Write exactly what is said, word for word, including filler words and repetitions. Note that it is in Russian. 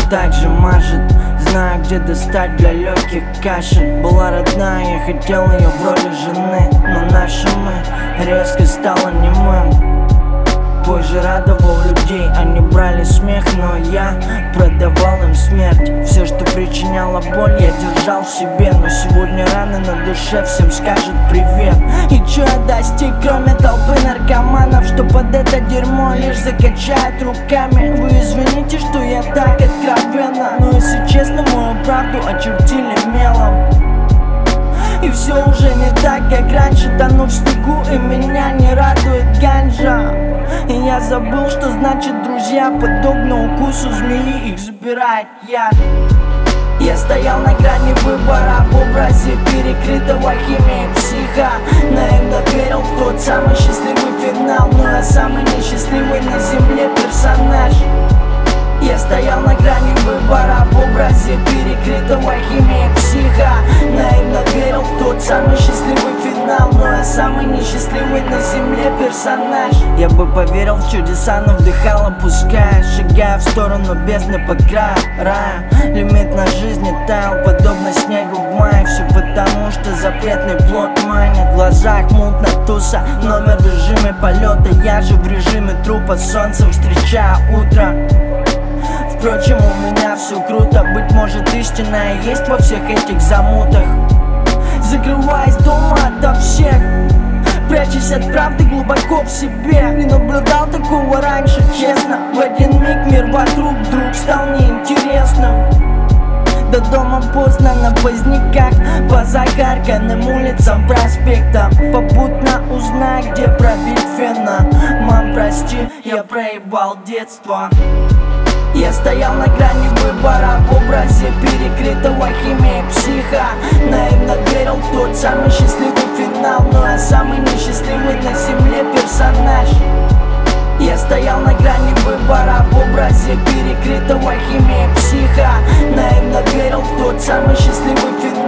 так же мажет. Знаю, где достать для легких кашель. Была родная, я хотел ее в роли жены, но наши мы резко стало немым. Позже радовал людей, они брали смех, но я продавал им смерть. Все, что причиняло боль, я держал в себе. Но сегодня раны на душе, всем скажет привет. И чё я достиг, кроме толпы наркоманов, что под это дерьмо лишь закачают руками? Вы извините, что я так откровенно, но если честно, мою правду очертили мелом. И все уже не так, как раньше. Тону в снегу, и меня не радует ганджа. И я забыл, что значит друзья. Подобно укусу змеи, их забирает яд. Я стоял на грани выбора в образе перекрытого химией психа. Наивно верил в тот самый счастливый финал, но я самый несчастливый на земле персонаж. Я стоял на грани выбора в образе перекрытого химией психа. Наивно верил в тот самый счастливый финал, но я самый несчастливый на земле персонаж. Я бы поверил в чудеса, но вдыхал, опуская, шагая в сторону бездны по краю рая. Лимит на жизни таял, подобно снегу в мае. Все потому, что запретный плод манит. В глазах мутно туса, номер в режиме полета. Я же в режиме трупа, солнцем встречаю утро. Впрочем, у меня все круто. Быть может, истинная есть во всех этих замутах. Закрываясь дома ото всех, прячась от правды глубоко в себе. Не наблюдал такого раньше, честно. В один миг мир вокруг вдруг стал неинтересным. До дома поздно на поздняках, по загарканным улицам проспектам. Попутно узнай, где пробить фена. Мам, прости, я проебал детство. Я стоял на грани выбора в образе перекрытого химией психа. Наивно верил в тот самый счастливый финал, но я самый несчастливый на земле персонаж. Я стоял на грани выбора в образе перекрытого химией психа. Наивно верил в тот самый счастливый финал.